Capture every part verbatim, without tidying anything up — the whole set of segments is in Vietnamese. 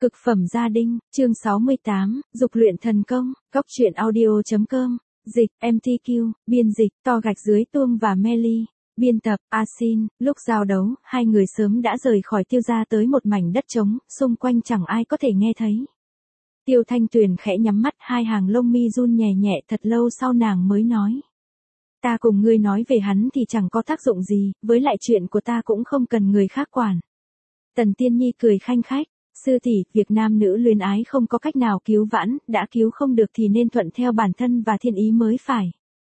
Cực phẩm gia đình, chương sáu mươi tám, dục luyện thần công, góc truyện audio.com, dịch, em tê quy, biên dịch, to gạch dưới tuông và Melly, biên tập, A Xin. Lúc giao đấu, hai người sớm đã rời khỏi Tiêu gia tới một mảnh đất trống, xung quanh chẳng ai có thể nghe thấy. Tiêu Thanh Tuyền khẽ nhắm mắt, hai hàng lông mi run nhẹ nhẹ, thật lâu sau nàng mới nói. Ta cùng ngươi nói về hắn thì chẳng có tác dụng gì, với lại chuyện của ta cũng không cần người khác quản. Tần Tiên Nhi cười khanh khách. Sư tỷ, việc nam nữ luyến ái không có cách nào cứu vãn, đã cứu không được thì nên thuận theo bản thân và thiên ý mới phải.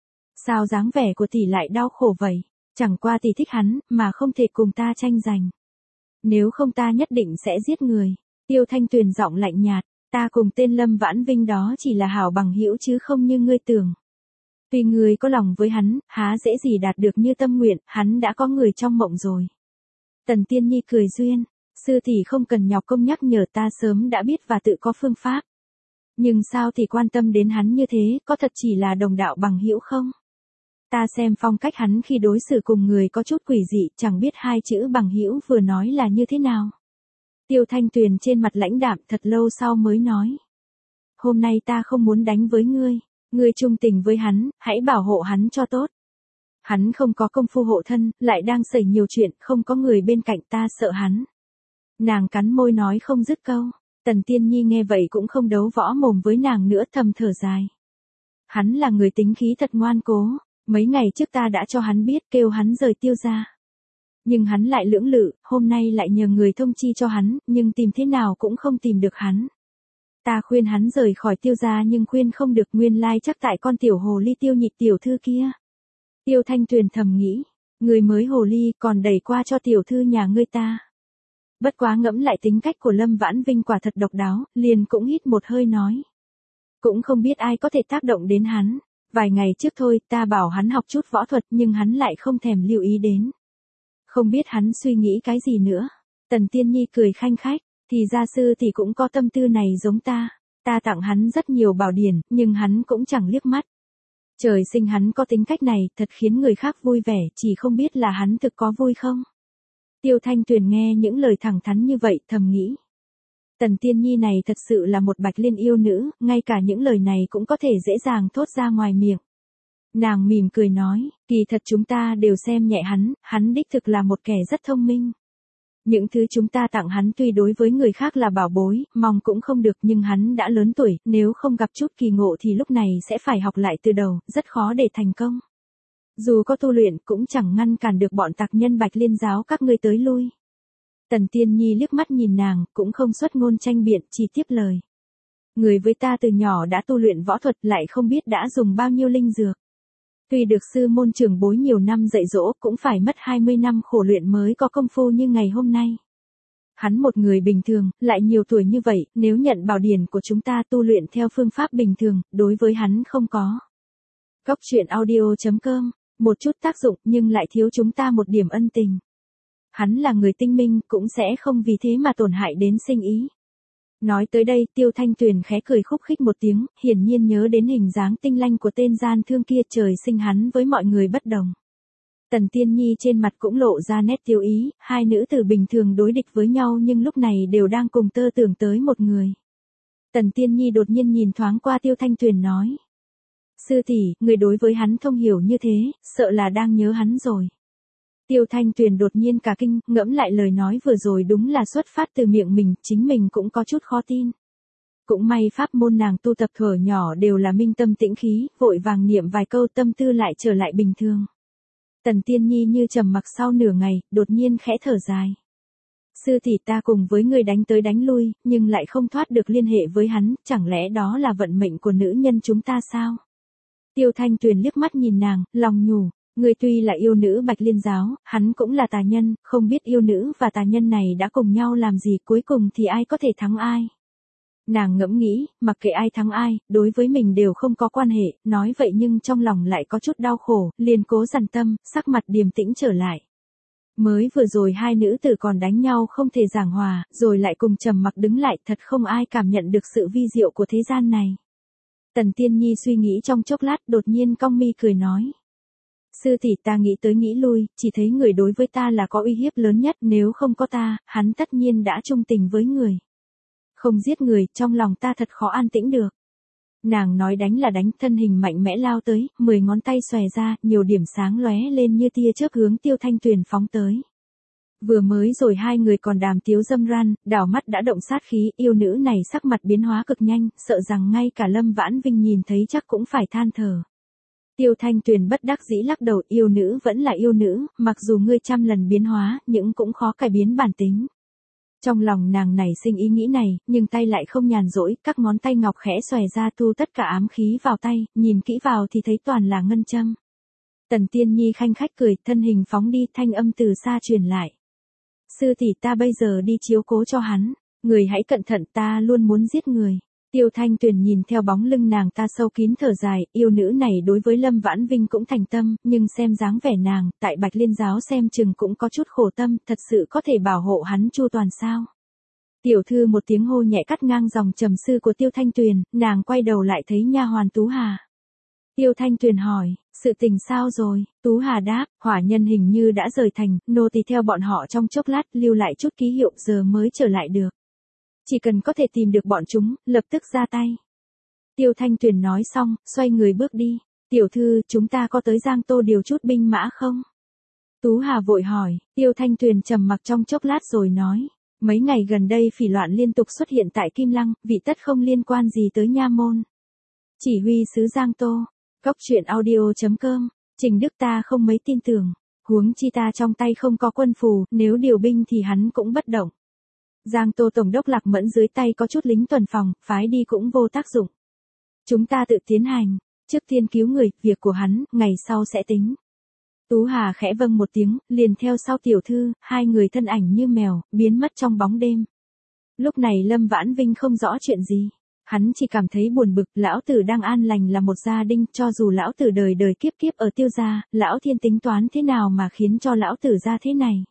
Sao dáng vẻ của tỷ lại đau khổ vậy? Chẳng qua tỷ thích hắn, mà không thể cùng ta tranh giành. Nếu không ta nhất định sẽ giết người. Tiêu Thanh Tuyền giọng lạnh nhạt, ta cùng tên Lâm Vãn Vinh đó chỉ là hảo bằng hữu chứ không như ngươi tưởng. Tuy ngươi có lòng với hắn, há dễ gì đạt được như tâm nguyện, hắn đã có người trong mộng rồi. Tần Tiên Nhi cười duyên. Sư tỷ không cần nhọc công nhắc nhở, ta sớm đã biết và tự có phương pháp. Nhưng sao thì quan tâm đến hắn như thế, có thật chỉ là đồng đạo bằng hữu không? Ta xem phong cách hắn khi đối xử cùng người có chút quỷ dị, chẳng biết hai chữ bằng hữu vừa nói là như thế nào. Tiêu Thanh Tuyền trên mặt lãnh đạm, thật lâu sau mới nói. Hôm nay ta không muốn đánh với ngươi, ngươi trung tình với hắn, hãy bảo hộ hắn cho tốt. Hắn không có công phu hộ thân, lại đang xảy nhiều chuyện, không có người bên cạnh, ta sợ hắn. Nàng cắn môi nói không dứt câu. Tần Tiên Nhi nghe vậy cũng không đấu võ mồm với nàng nữa, thầm thở dài. Hắn là người tính khí thật ngoan cố, mấy ngày trước ta đã cho hắn biết, kêu hắn rời Tiêu gia. Nhưng hắn lại lưỡng lự, hôm nay lại nhờ người thông chi cho hắn, nhưng tìm thế nào cũng không tìm được hắn. Ta khuyên hắn rời khỏi Tiêu gia nhưng khuyên không được, nguyên lai chắc tại con tiểu hồ ly Tiêu Nhị tiểu thư kia. Tiêu Thanh Tuyền thầm nghĩ, người mới hồ ly còn đẩy qua cho tiểu thư nhà ngươi ta. Bất quá ngẫm lại tính cách của Lâm Vãn Vinh quả thật độc đáo, liền cũng hít một hơi nói. Cũng không biết ai có thể tác động đến hắn. Vài ngày trước thôi, ta bảo hắn học chút võ thuật nhưng hắn lại không thèm lưu ý đến. Không biết hắn suy nghĩ cái gì nữa. Tần Tiên Nhi cười khanh khách, thì gia sư thì cũng có tâm tư này giống ta. Ta tặng hắn rất nhiều bảo điển, nhưng hắn cũng chẳng liếc mắt. Trời sinh hắn có tính cách này, thật khiến người khác vui vẻ, chỉ không biết là hắn thực có vui không. Tiêu Thanh Tuyền nghe những lời thẳng thắn như vậy, thầm nghĩ. Tần Tiên Nhi này thật sự là một bạch liên yêu nữ, ngay cả những lời này cũng có thể dễ dàng thốt ra ngoài miệng. Nàng mỉm cười nói, kỳ thật chúng ta đều xem nhẹ hắn, hắn đích thực là một kẻ rất thông minh. Những thứ chúng ta tặng hắn tuy đối với người khác là bảo bối, mong cũng không được, nhưng hắn đã lớn tuổi, nếu không gặp chút kỳ ngộ thì lúc này sẽ phải học lại từ đầu, rất khó để thành công. Dù có tu luyện cũng chẳng ngăn cản được bọn tặc nhân Bạch Liên giáo các ngươi tới lui. Tần Tiên Nhi liếc mắt nhìn nàng, cũng không xuất ngôn tranh biện, chỉ tiếp lời. Người với ta từ nhỏ đã tu luyện võ thuật, lại không biết đã dùng bao nhiêu linh dược. Tuy được sư môn trưởng bối nhiều năm dạy dỗ, cũng phải mất hai mươi năm khổ luyện mới có công phu như ngày hôm nay. Hắn một người bình thường, lại nhiều tuổi như vậy, nếu nhận bảo điển của chúng ta tu luyện theo phương pháp bình thường, đối với hắn không có. Góc truyện audio.com, một chút tác dụng nhưng lại thiếu chúng ta một điểm ân tình. Hắn là người tinh minh, cũng sẽ không vì thế mà tổn hại đến sinh ý. Nói tới đây, Tiêu Thanh Tuyền khẽ cười khúc khích một tiếng, hiển nhiên nhớ đến hình dáng tinh lanh của tên gian thương kia, trời sinh hắn với mọi người bất đồng. Tần Tiên Nhi trên mặt cũng lộ ra nét tiêu ý, hai nữ tử bình thường đối địch với nhau nhưng lúc này đều đang cùng tơ tưởng tới một người. Tần Tiên Nhi đột nhiên nhìn thoáng qua Tiêu Thanh Tuyền nói. Sư tỷ, người đối với hắn thông hiểu như thế, sợ là đang nhớ hắn rồi. Tiêu Thanh Tuyền đột nhiên cả kinh, ngẫm lại lời nói vừa rồi đúng là xuất phát từ miệng mình, chính mình cũng có chút khó tin. Cũng may pháp môn nàng tu tập thuở nhỏ đều là minh tâm tĩnh khí, vội vàng niệm vài câu tâm tư lại trở lại bình thường. Tần Tiên Nhi như trầm mặc sau nửa ngày, đột nhiên khẽ thở dài. Sư tỷ, ta cùng với người đánh tới đánh lui, nhưng lại không thoát được liên hệ với hắn, chẳng lẽ đó là vận mệnh của nữ nhân chúng ta sao? Tiêu Thanh Tuyền liếc mắt nhìn nàng, lòng nhủ. Người tuy là yêu nữ Bạch Liên giáo, hắn cũng là tà nhân, không biết yêu nữ và tà nhân này đã cùng nhau làm gì, cuối cùng thì ai có thể thắng ai. Nàng ngẫm nghĩ, mặc kệ ai thắng ai, đối với mình đều không có quan hệ, nói vậy nhưng trong lòng lại có chút đau khổ, liền cố dằn tâm, sắc mặt điềm tĩnh trở lại. Mới vừa rồi hai nữ tử còn đánh nhau không thể giảng hòa, rồi lại cùng trầm mặc đứng lại, thật không ai cảm nhận được sự vi diệu của thế gian này. Tần Tiên Nhi suy nghĩ trong chốc lát, đột nhiên cong mi cười nói. Sư tỷ, ta nghĩ tới nghĩ lui, chỉ thấy người đối với ta là có uy hiếp lớn nhất, nếu không có ta, hắn tất nhiên đã trung tình với người. Không giết người, trong lòng ta thật khó an tĩnh được. Nàng nói đánh là đánh, thân hình mạnh mẽ lao tới, mười ngón tay xòe ra, nhiều điểm sáng lóe lên như tia chớp hướng Tiêu Thanh Tuyền phóng tới. Vừa mới rồi hai người còn đàm tiếu dâm ran, đảo mắt đã động sát khí, yêu nữ này sắc mặt biến hóa cực nhanh, sợ rằng ngay cả Lâm Vãn Vinh nhìn thấy chắc cũng phải than thở. Tiêu Thanh Tuyền bất đắc dĩ lắc đầu, yêu nữ vẫn là yêu nữ, mặc dù ngươi trăm lần biến hóa, nhưng cũng khó cải biến bản tính. Trong lòng nàng nảy sinh ý nghĩ này, nhưng tay lại không nhàn rỗi, các ngón tay ngọc khẽ xòe ra thu tất cả ám khí vào tay, nhìn kỹ vào thì thấy toàn là ngân châm. Tần Tiên Nhi khanh khách cười, thân hình phóng đi, thanh âm từ xa truyền lại. Sư tỷ, ta bây giờ đi chiếu cố cho hắn, người hãy cẩn thận, ta luôn muốn giết người. Tiêu Thanh Tuyền nhìn theo bóng lưng nàng ta sâu kín thở dài, yêu nữ này đối với Lâm Vãn Vinh cũng thành tâm, nhưng xem dáng vẻ nàng, tại Bạch Liên giáo xem chừng cũng có chút khổ tâm, thật sự có thể bảo hộ hắn chu toàn sao? Tiểu thư một tiếng hô nhẹ cắt ngang dòng trầm sư của Tiêu Thanh Tuyền, nàng quay đầu lại thấy nha hoàn Tú Hà. Tiêu Thanh Tuyền hỏi, sự tình sao rồi? Tú Hà đáp, hỏa nhân hình như đã rời thành, nô tỳ theo bọn họ trong chốc lát, lưu lại chút ký hiệu giờ mới trở lại được. Chỉ cần có thể tìm được bọn chúng, lập tức ra tay. Tiêu Thanh Tuyền nói xong, xoay người bước đi. Tiểu thư, chúng ta có tới Giang Tô điều chút binh mã không? Tú Hà vội hỏi, Tiêu Thanh Tuyền trầm mặc trong chốc lát rồi nói. Mấy ngày gần đây phỉ loạn liên tục xuất hiện tại Kim Lăng, vị tất không liên quan gì tới nha môn. Chỉ huy sứ Giang Tô. Cóc truyện audio chấm com. Trình Đức ta không mấy tin tưởng. Huống chi ta trong tay không có quân phù, nếu điều binh thì hắn cũng bất động. Giang Tô Tổng đốc Lạc Mẫn dưới tay có chút lính tuần phòng, phái đi cũng vô tác dụng. Chúng ta tự tiến hành, trước tiên cứu người, việc của hắn, ngày sau sẽ tính. Tú Hà khẽ vâng một tiếng, liền theo sau tiểu thư, hai người thân ảnh như mèo, biến mất trong bóng đêm. Lúc này Lâm Vãn Vinh không rõ chuyện gì. Hắn chỉ cảm thấy buồn bực, lão tử đang an lành là một gia đinh, cho dù lão tử đời đời kiếp kiếp ở Tiêu gia, lão thiên tính toán thế nào mà khiến cho lão tử ra thế này.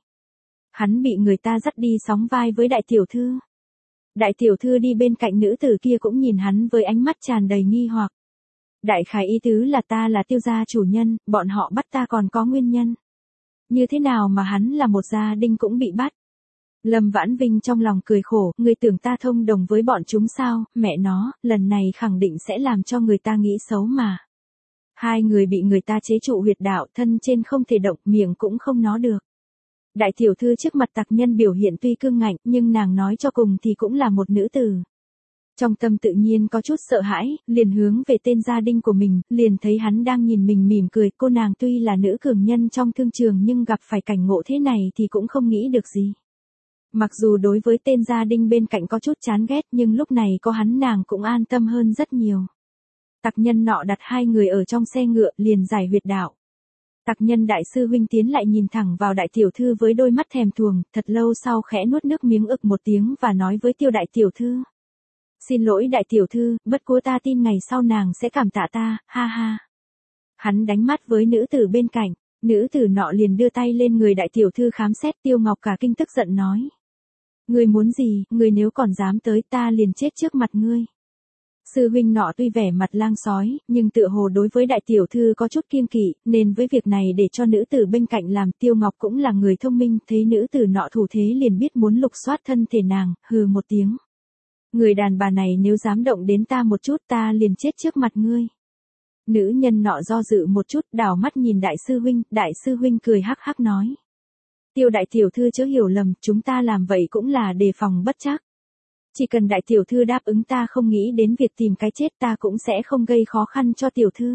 Hắn bị người ta dắt đi sóng vai với đại tiểu thư. Đại tiểu thư đi bên cạnh nữ tử kia cũng nhìn hắn với ánh mắt tràn đầy nghi hoặc. Đại khái ý tứ là ta là Tiêu gia chủ nhân, bọn họ bắt ta còn có nguyên nhân. Như thế nào mà hắn là một gia đinh cũng bị bắt? Lâm Vãn Vinh trong lòng cười khổ, người tưởng ta thông đồng với bọn chúng sao, mẹ nó, lần này khẳng định sẽ làm cho người ta nghĩ xấu mà. Hai người bị người ta chế trụ huyệt đạo, thân trên không thể động, miệng cũng không nói được. Đại tiểu thư trước mặt tặc nhân biểu hiện tuy cương ngạnh, nhưng nàng nói cho cùng thì cũng là một nữ tử. Trong tâm tự nhiên có chút sợ hãi, liền hướng về tên gia đinh của mình, liền thấy hắn đang nhìn mình mỉm cười, cô nàng tuy là nữ cường nhân trong thương trường nhưng gặp phải cảnh ngộ thế này thì cũng không nghĩ được gì. Mặc dù đối với tên gia đinh bên cạnh có chút chán ghét nhưng lúc này có hắn nàng cũng an tâm hơn rất nhiều. Tặc nhân nọ đặt hai người ở trong xe ngựa liền giải huyệt đạo. Tặc nhân đại sư huynh tiến lại nhìn thẳng vào đại tiểu thư với đôi mắt thèm thuồng, thật lâu sau khẽ nuốt nước miếng ực một tiếng và nói với Tiêu đại tiểu thư. Xin lỗi đại tiểu thư, bất quá ta tin ngày sau nàng sẽ cảm tạ ta, ha ha. Hắn đánh mắt với nữ tử bên cạnh, nữ tử nọ liền đưa tay lên người đại tiểu thư khám xét. Tiêu Ngọc cả kinh tức giận nói. Ngươi muốn gì, ngươi nếu còn dám tới ta liền chết trước mặt ngươi. Sư huynh nọ tuy vẻ mặt lang sói, nhưng tựa hồ đối với đại tiểu thư có chút kiêng kỵ, nên với việc này để cho nữ tử bên cạnh làm. Tiêu Ngọc cũng là người thông minh, thấy nữ tử nọ thủ thế liền biết muốn lục soát thân thể nàng, hừ một tiếng. Người đàn bà này nếu dám động đến ta một chút ta liền chết trước mặt ngươi. Nữ nhân nọ do dự một chút, đảo mắt nhìn đại sư huynh, đại sư huynh cười hắc hắc nói. Tiêu đại tiểu thư chớ hiểu lầm, chúng ta làm vậy cũng là đề phòng bất trắc. Chỉ cần đại tiểu thư đáp ứng ta không nghĩ đến việc tìm cái chết ta cũng sẽ không gây khó khăn cho tiểu thư.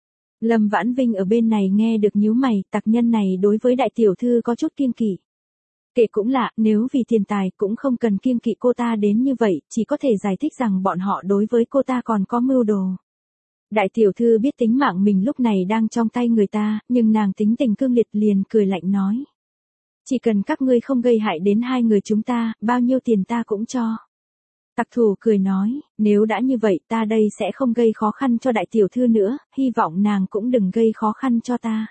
Lâm Vãn Vinh ở bên này nghe được nhíu mày, tặc nhân này đối với đại tiểu thư có chút kiêng kỵ. Kệ cũng lạ, nếu vì tiền tài cũng không cần kiêng kỵ cô ta đến như vậy, chỉ có thể giải thích rằng bọn họ đối với cô ta còn có mưu đồ. Đại tiểu thư biết tính mạng mình lúc này đang trong tay người ta, nhưng nàng tính tình cương liệt liền cười lạnh nói. Chỉ cần các ngươi không gây hại đến hai người chúng ta, bao nhiêu tiền ta cũng cho. Tặc thủ cười nói, nếu đã như vậy ta đây sẽ không gây khó khăn cho đại tiểu thư nữa, hy vọng nàng cũng đừng gây khó khăn cho ta.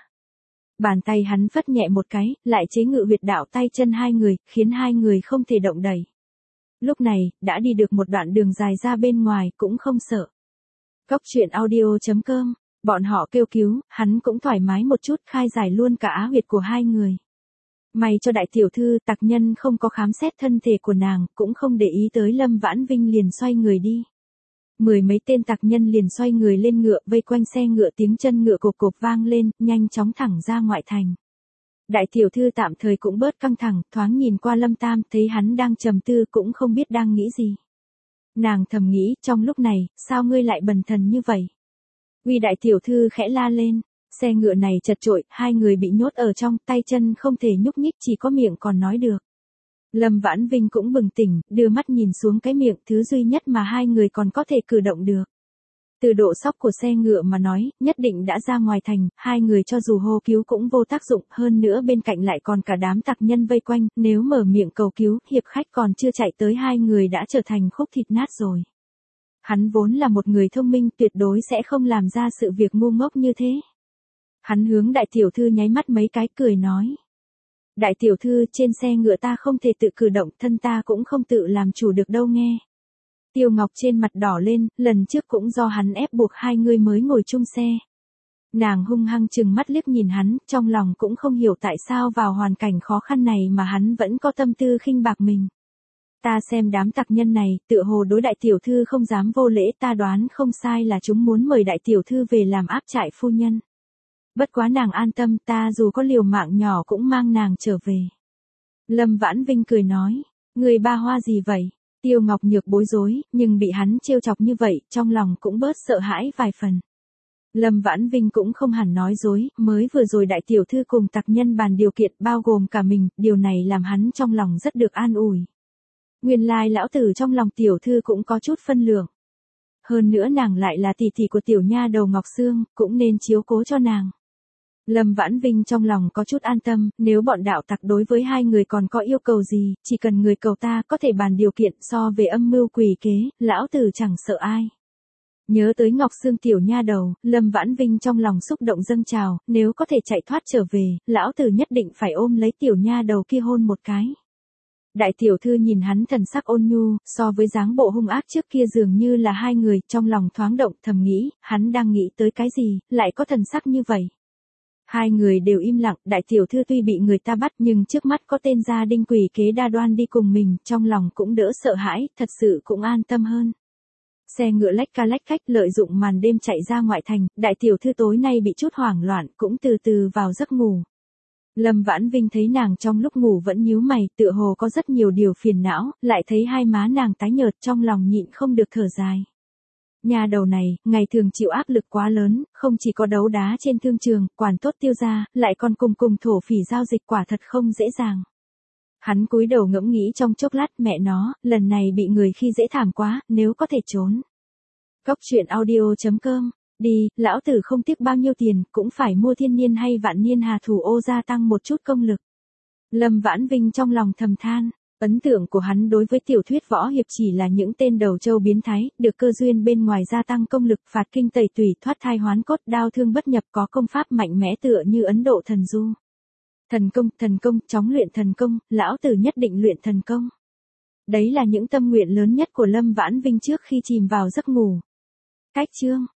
Bàn tay hắn phất nhẹ một cái, lại chế ngự huyệt đạo tay chân hai người, khiến hai người không thể động đậy. Lúc này, đã đi được một đoạn đường dài ra bên ngoài, cũng không sợ. Cóc truyện audio chấm com, bọn họ kêu cứu, hắn cũng thoải mái một chút khai giải luôn cả á huyệt của hai người. May cho đại tiểu thư tặc nhân không có khám xét thân thể của nàng, cũng không để ý tới Lâm Vãn Vinh liền xoay người đi. Mười mấy tên tặc nhân liền xoay người lên ngựa vây quanh xe ngựa, tiếng chân ngựa cộp cộp vang lên, nhanh chóng thẳng ra ngoại thành. Đại tiểu thư tạm thời cũng bớt căng thẳng, thoáng nhìn qua Lâm Tam, thấy hắn đang trầm tư cũng không biết đang nghĩ gì. Nàng thầm nghĩ, trong lúc này, sao ngươi lại bần thần như vậy? Uy đại tiểu thư khẽ la lên, xe ngựa này chật chội, hai người bị nhốt ở trong, tay chân không thể nhúc nhích, chỉ có miệng còn nói được. Lâm Vãn Vinh cũng bừng tỉnh, đưa mắt nhìn xuống cái miệng, thứ duy nhất mà hai người còn có thể cử động được. Từ độ sóc của xe ngựa mà nói, nhất định đã ra ngoài thành, hai người cho dù hô cứu cũng vô tác dụng, hơn nữa bên cạnh lại còn cả đám tặc nhân vây quanh, nếu mở miệng cầu cứu, hiệp khách còn chưa chạy tới hai người đã trở thành khúc thịt nát rồi. Hắn vốn là một người thông minh, tuyệt đối sẽ không làm ra sự việc ngu ngốc như thế. Hắn hướng đại tiểu thư nháy mắt mấy cái, cười nói. Đại tiểu thư, trên xe ngựa ta không thể tự cử động, thân ta cũng không tự làm chủ được đâu nghe. Tiêu Ngọc trên mặt đỏ lên, lần trước cũng do hắn ép buộc hai người mới ngồi chung xe. Nàng hung hăng chừng mắt liếc nhìn hắn, trong lòng cũng không hiểu tại sao vào hoàn cảnh khó khăn này mà hắn vẫn có tâm tư khinh bạc mình. Ta xem đám tặc nhân này, tựa hồ đối đại tiểu thư không dám vô lễ, ta đoán không sai là chúng muốn mời đại tiểu thư về làm áp trại phu nhân. Bất quá nàng an tâm, ta dù có liều mạng nhỏ cũng mang nàng trở về. Lâm Vãn Vinh cười nói, người ba hoa gì vậy? Tiêu Ngọc Nhược bối rối, nhưng bị hắn trêu chọc như vậy, trong lòng cũng bớt sợ hãi vài phần. Lâm Vãn Vinh cũng không hẳn nói dối, mới vừa rồi đại tiểu thư cùng tặc nhân bàn điều kiện bao gồm cả mình, điều này làm hắn trong lòng rất được an ủi. Nguyên lai lão tử trong lòng tiểu thư cũng có chút phân lượng. Hơn nữa nàng lại là tỷ tỷ của tiểu nha đầu Ngọc Sương, cũng nên chiếu cố cho nàng. Lâm Vãn Vinh trong lòng có chút an tâm, nếu bọn đạo tặc đối với hai người còn có yêu cầu gì, chỉ cần người cầu ta có thể bàn điều kiện, so về âm mưu quỷ kế, lão tử chẳng sợ ai. Nhớ tới Ngọc Sương tiểu nha đầu, Lâm Vãn Vinh trong lòng xúc động dâng trào, nếu có thể chạy thoát trở về, lão tử nhất định phải ôm lấy tiểu nha đầu kia hôn một cái. Đại tiểu thư nhìn hắn thần sắc ôn nhu, so với dáng bộ hung ác trước kia dường như là hai người, trong lòng thoáng động, thầm nghĩ, hắn đang nghĩ tới cái gì, lại có thần sắc như vậy. Hai người đều im lặng, đại tiểu thư tuy bị người ta bắt nhưng trước mắt có tên gia đinh quỷ kế đa đoan đi cùng mình, trong lòng cũng đỡ sợ hãi, thật sự cũng an tâm hơn. Xe ngựa lách ca lách cách lợi dụng màn đêm chạy ra ngoại thành, đại tiểu thư tối nay bị chút hoảng loạn, cũng từ từ vào giấc ngủ. Lâm Vãn Vinh thấy nàng trong lúc ngủ vẫn nhíu mày, tựa hồ có rất nhiều điều phiền não, lại thấy hai má nàng tái nhợt, trong lòng nhịn không được thở dài. Nhà đầu này, ngày thường chịu áp lực quá lớn, không chỉ có đấu đá trên thương trường, quản tốt tiêu gia, lại còn cùng cùng thổ phỉ giao dịch, quả thật không dễ dàng. Hắn cúi đầu ngẫm nghĩ trong chốc lát, mẹ nó, lần này bị người khi dễ thảm quá, nếu có thể trốn. Góc truyện audio chấm com, đi, lão tử không tiếc bao nhiêu tiền, cũng phải mua thiên niên hay vạn niên hà thủ ô gia tăng một chút công lực. Lâm Vãn Vinh trong lòng thầm than. Ấn tượng của hắn đối với tiểu thuyết võ hiệp chỉ là những tên đầu trâu biến thái, được cơ duyên bên ngoài gia tăng công lực, phạt kinh tẩy tủy, thoát thai hoán cốt, đao thương bất nhập, có công pháp mạnh mẽ tựa như Ấn Độ thần du. Thần công, thần công, chóng luyện thần công, lão tử nhất định luyện thần công. Đấy là những tâm nguyện lớn nhất của Lâm Vãn Vinh trước khi chìm vào giấc ngủ. Cách chương